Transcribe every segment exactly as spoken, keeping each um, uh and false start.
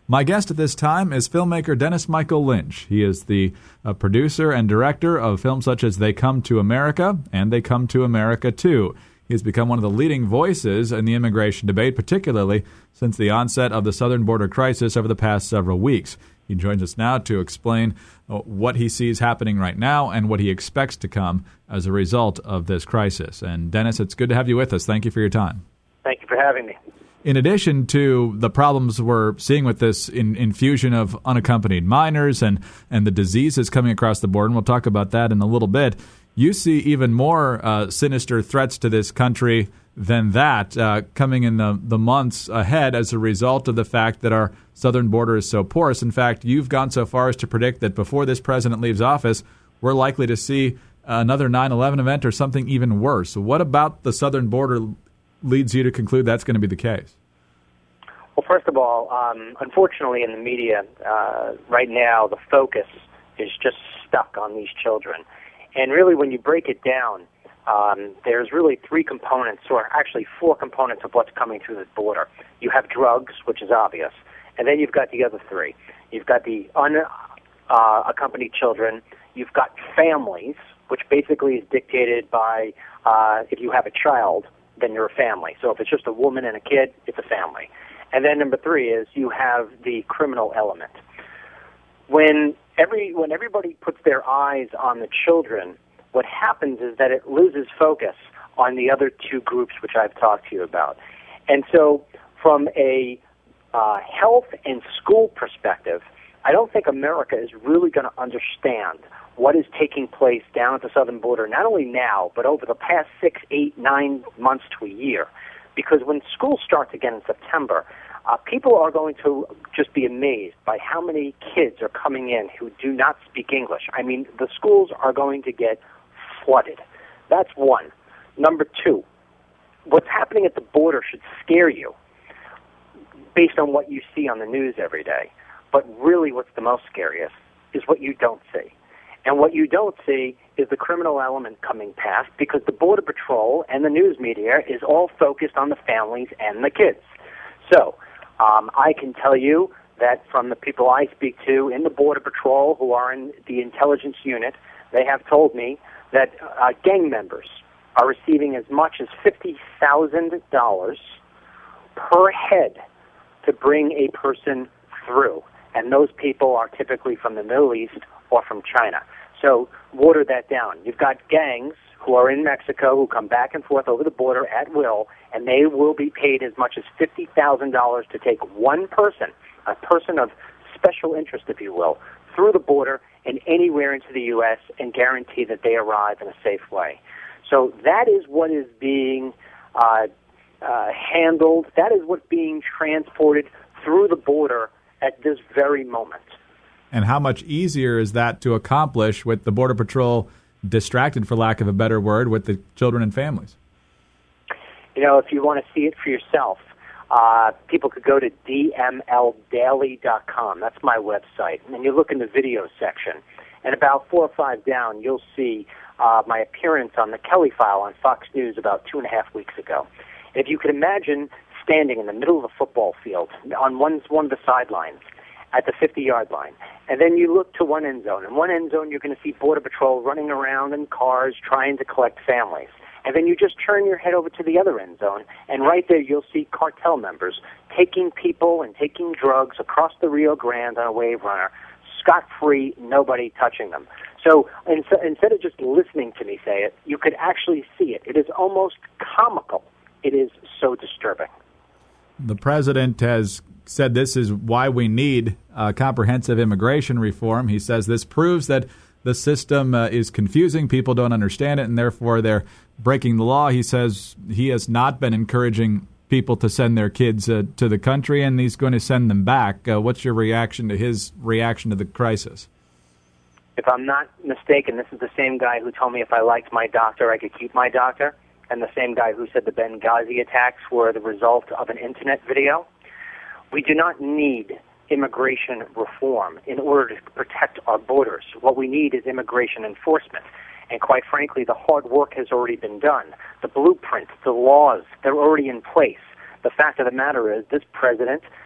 My guest at this time is filmmaker Dennis Michael Lynch. He is the uh, producer and director of films such as They Come to America and They Come to America Too. He has become one of the leading voices in the immigration debate, particularly since the onset of the southern border crisis over the past several weeks. He joins us now to explain uh, what he sees happening right now and what he expects to come as a result of this crisis. And Dennis, it's good to have you with us. Thank you for your time. Thank you for having me. In addition to the problems we're seeing with this in, infusion of unaccompanied minors and, and the diseases coming across the border, and we'll talk about that in a little bit, you see even more uh, sinister threats to this country than that uh, coming in the, the months ahead as a result of the fact that our southern border is so porous. In fact, you've gone so far as to predict that before this president leaves office, we're likely to see another nine eleven event or something even worse. What about the southern border leads you to conclude that's going to be the case? Well, first of all, um, unfortunately in the media uh, right now, the focus is just stuck on these children. And really, when you break it down, um, there's really three components, or actually four components of what's coming through the border. You have drugs, which is obvious, and then you've got the other three. You've got the unaccompanied uh, children. You've got families, which basically is dictated by uh, if you have a child, then you're a family. So if it's just a woman and a kid, it's a family. And then number three is you have the criminal element. When every when everybody puts their eyes on the children, what happens is that it loses focus on the other two groups, which I've talked to you about. And so from a uh, health and school perspective, I don't think America is really going to understand what is taking place down at the southern border, not only now, but over the past six, eight, nine months to a year. Because when school starts again in September, uh, people are going to just be amazed by how many kids are coming in who do not speak English. I mean, the schools are going to get flooded. That's one. Number two, what's happening at the border should scare you based on what you see on the news every day. But really what's the most scariest is what you don't see. And what you don't see is the criminal element coming past, because the Border Patrol and the news media is all focused on the families and the kids. So um, I can tell you that from the people I speak to in the Border Patrol who are in the intelligence unit, they have told me that uh, gang members are receiving as much as fifty thousand dollars per head to bring a person through. And those people are typically from the Middle East or from China. So water that down. You've got gangs who are in Mexico who come back and forth over the border at will, and they will be paid as much as fifty thousand dollars to take one person, a person of special interest, if you will, through the border and anywhere into the U S and guarantee that they arrive in a safe way. So that is what is being uh, uh, handled. That is what's being transported through the border at this very moment. And how much easier is that to accomplish with the Border Patrol distracted, for lack of a better word, with the children and families? You know, if you want to see it for yourself, uh, people could go to D M L daily dot com. That's my website. And you look in the video section. And about four or five down, you'll see uh, my appearance on the Kelly File on Fox News about two and a half weeks ago. And if you could imagine standing in the middle of a football field on one, one of the sidelines, at the fifty-yard line. And then you look to one end zone. In one end zone, you're going to see Border Patrol running around in cars trying to collect families. And then you just turn your head over to the other end zone, and right there you'll see cartel members taking people and taking drugs across the Rio Grande on a wave runner, scot-free, nobody touching them. So instead of just listening to me say it, you could actually see it. It is almost comical. It is so disturbing. The president has said this is why we need uh, comprehensive immigration reform. He says this proves that the system uh, is confusing. People don't understand it, and therefore they're breaking the law. He says he has not been encouraging people to send their kids uh, to the country, and he's going to send them back. Uh, what's your reaction to his reaction to the crisis? If I'm not mistaken, this is the same guy who told me if I liked my doctor, I could keep my doctor, and the same guy who said the Benghazi attacks were the result of an internet video. We do not need immigration reform in order to protect our borders. What we need is immigration enforcement. And quite frankly, the hard work has already been done. The blueprints, the laws, they're already in place. The fact of the matter is this president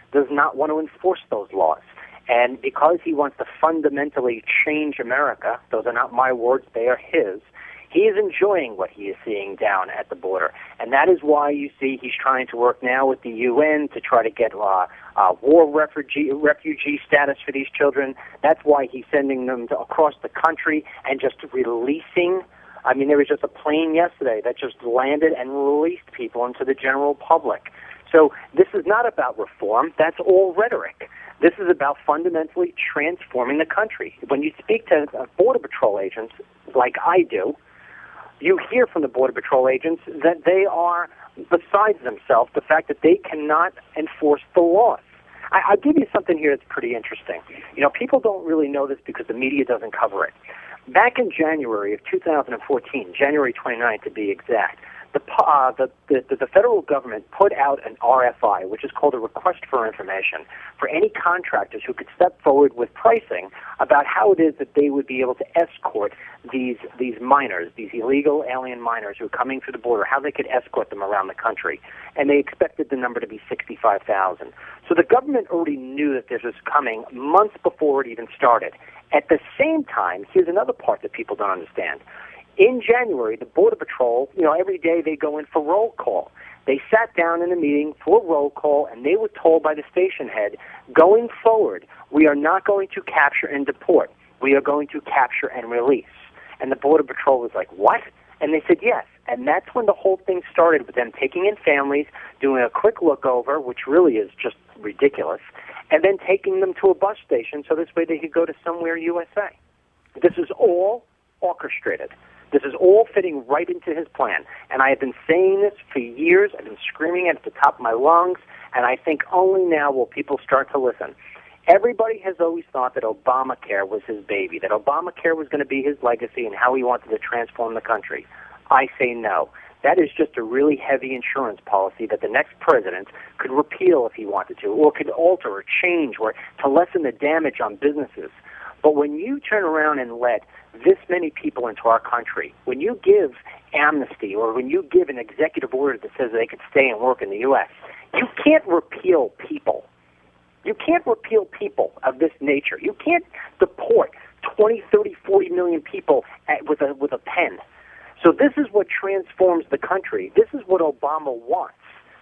does not want to enforce those laws. And because he wants to fundamentally change America, those are not my words, they are his, he is enjoying what he is seeing down at the border. And that is why you see he's trying to work now with the U N to try to get uh, uh, war refugee, refugee status for these children. That's why he's sending them to, across the country and just releasing. I mean, there was just a plane yesterday that just landed and released people into the general public. So this is not about reform. That's all rhetoric. This is about fundamentally transforming the country. When you speak to uh, Border Patrol agents, like I do, you hear from the Border Patrol agents that they are beside themselves, the fact that they cannot enforce the laws. I, I'll give you something here that's pretty interesting. You know, people don't really know this because the media doesn't cover it. Back in January of two thousand fourteen, January twenty-ninth to be exact, the, uh, the, the, the federal government put out an R F I, which is called a Request for Information, for any contractors who could step forward with pricing about how it is that they would be able to escort these these minors, these illegal alien minors who are coming through the border, how they could escort them around the country. And they expected the number to be sixty-five thousand. So the government already knew that this was coming months before it even started. At the same time, here's another part that people don't understand. In January, the Border Patrol, you know, every day they go in for roll call. They sat down in a meeting for roll call, and they were told by the station head, going forward, we are not going to capture and deport. We are going to capture and release. And the Border Patrol was like, what? And they said yes. And that's when the whole thing started, with them taking in families, doing a quick look over, which really is just ridiculous, and then taking them to a bus station so this way they could go to somewhere U S A. This is all orchestrated. This is all fitting right into his plan. And I have been saying this for years. I've been screaming it at the top of my lungs, and I think only now will people start to listen. Everybody has always thought that Obamacare was his baby, that Obamacare was going to be his legacy and how he wanted to transform the country. I say no. That is just a really heavy insurance policy that the next president could repeal if he wanted to, or could alter or change, or to lessen the damage on businesses. But when you turn around and let this many people into our country, when you give amnesty or when you give an executive order that says they could stay and work in the U S, you can't repeal people. You can't repeal people of this nature. You can't deport twenty, thirty, forty million people at, with a with a pen. So this is what transforms the country. This is what Obama wants.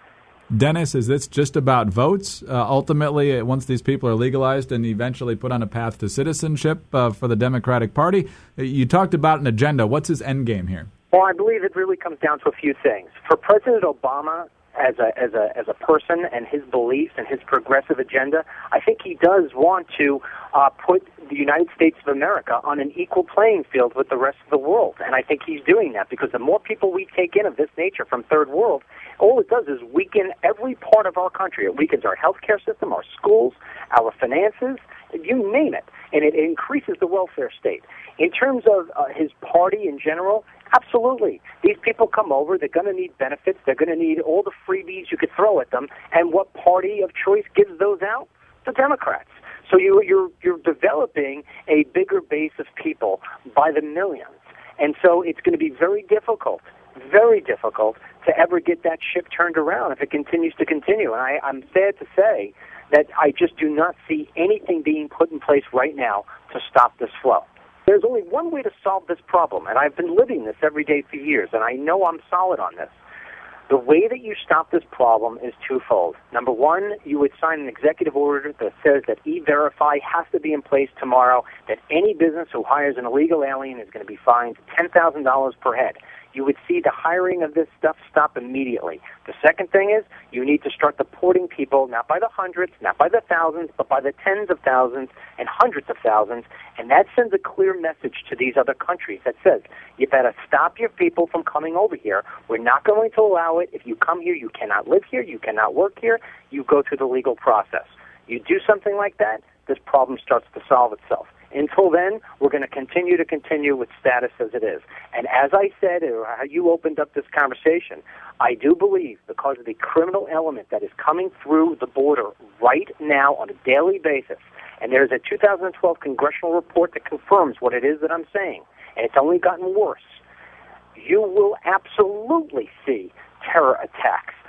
Dennis, is this just about votes? Uh, ultimately, once these people are legalized and eventually put on a path to citizenship uh, for the Democratic Party, you talked about an agenda. What's his end game here? Well, I believe it really comes down to a few things. For President Obama, as a as a as a person and his beliefs and his progressive agenda, I think he does want to uh, put the United States of America on an equal playing field with the rest of the world. And I think he's doing that because the more people we take in of this nature from third world, all it does is weaken every part of our country. It weakens our healthcare system, our schools, our finances, you name it. And it increases the welfare state. In terms of uh, his party in general, absolutely. These people come over, they're going to need benefits, they're going to need all the freebies you could throw at them, and what party of choice gives those out? The Democrats. So you, you're, you're developing a bigger base of people by the millions. And so it's going to be very difficult, very difficult to ever get that ship turned around if it continues to continue. And I, I'm sad to say that I just do not see anything being put in place right now to stop this flow. There's only one way to solve this problem, and I've been living this every day for years, and I know I'm solid on this. The way that you stop this problem is twofold. Number one, you would sign an executive order that says that E-Verify has to be in place tomorrow, that any business who hires an illegal alien is going to be fined ten thousand dollars per head. You would see the hiring of this stuff stop immediately. The second thing is you need to start deporting people, not by the hundreds, not by the thousands, but by the tens of thousands and hundreds of thousands, and that sends a clear message to these other countries that says, you better stop your people from coming over here. We're not going to allow it. If you come here, you cannot live here, you cannot work here, you go through the legal process. You do something like that, this problem starts to solve itself. Until then, we're going to continue to continue with status as it is. And as I said, or how you opened up this conversation, I do believe because of the criminal element that is coming through the border right now on a daily basis, and there's a two thousand twelve congressional report that confirms what it is that I'm saying, and it's only gotten worse, you will absolutely see terror attacks,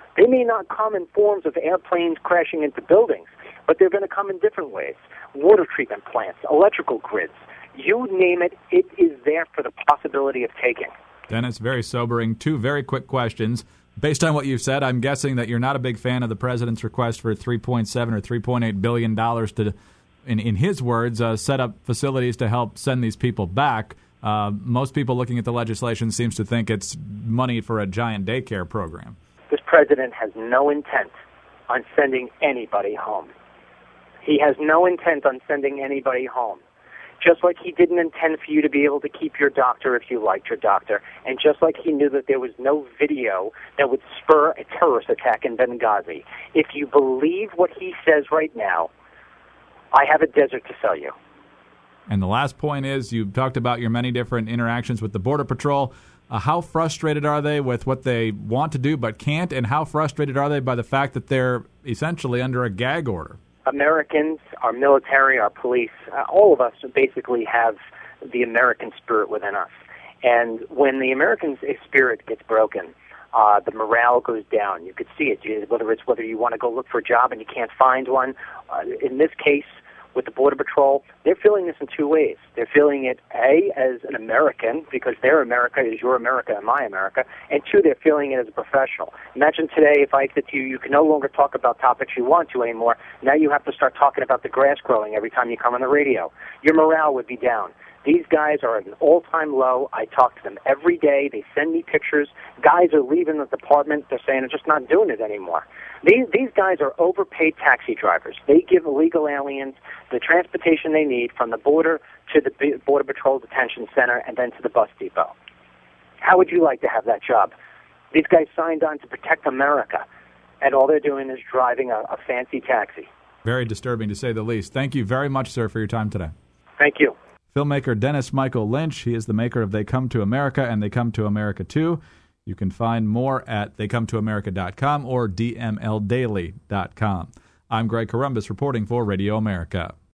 They may not come in forms of airplanes crashing into buildings, but they're going to come in different ways. Water treatment plants, electrical grids, you name it, it is there for the possibility of taking. Dennis, very sobering. Two very quick questions. Based on what you've said, I'm guessing that you're not a big fan of the president's request for three point seven or three point eight billion dollars to, in, in his words, uh, set up facilities to help send these people back. Uh, most people looking at the legislation seems to think it's money for a giant daycare program. This president has no intent on sending anybody home. He has no intent on sending anybody home. Just like he didn't intend for you to be able to keep your doctor if you liked your doctor, and just like he knew that there was no video that would spur a terrorist attack in Benghazi. If you believe what he says right now, I have a desert to sell you. And the last point is, you talked about your many different interactions with the Border Patrol. Uh, how frustrated are they with what they want to do but can't, and how frustrated are they by the fact that they're essentially under a gag order? Americans, our military, our police, uh, all of us basically have the American spirit within us. And when the American spirit gets broken, uh, the morale goes down. You could see it, whether it's whether you want to go look for a job and you can't find one. Uh, in this case, with the Border Patrol, they're feeling this in two ways. They're feeling it, A, as an American, because their America is your America and my America, and two, they're feeling it as a professional. Imagine today if I said to you, you can no longer talk about topics you want to anymore. Now you have to start talking about the grass growing every time you come on the radio. Your morale would be down. These guys are at an all-time low. I talk to them every day. They send me pictures. Guys are leaving the department. They're saying, I'm just not doing it anymore. These, these guys are overpaid taxi drivers. They give illegal aliens the transportation they need from the border to the Border Patrol Detention Center and then to the bus depot. How would you like to have that job? These guys signed on to protect America, and all they're doing is driving a, a fancy taxi. Very disturbing, to say the least. Thank you very much, sir, for your time today. Thank you. Filmmaker Dennis Michael Lynch. He is the maker of They Come to America and They Come to America Too. You can find more at they come to america dot com or d m l daily dot com. I'm Greg Corombos reporting for Radio America.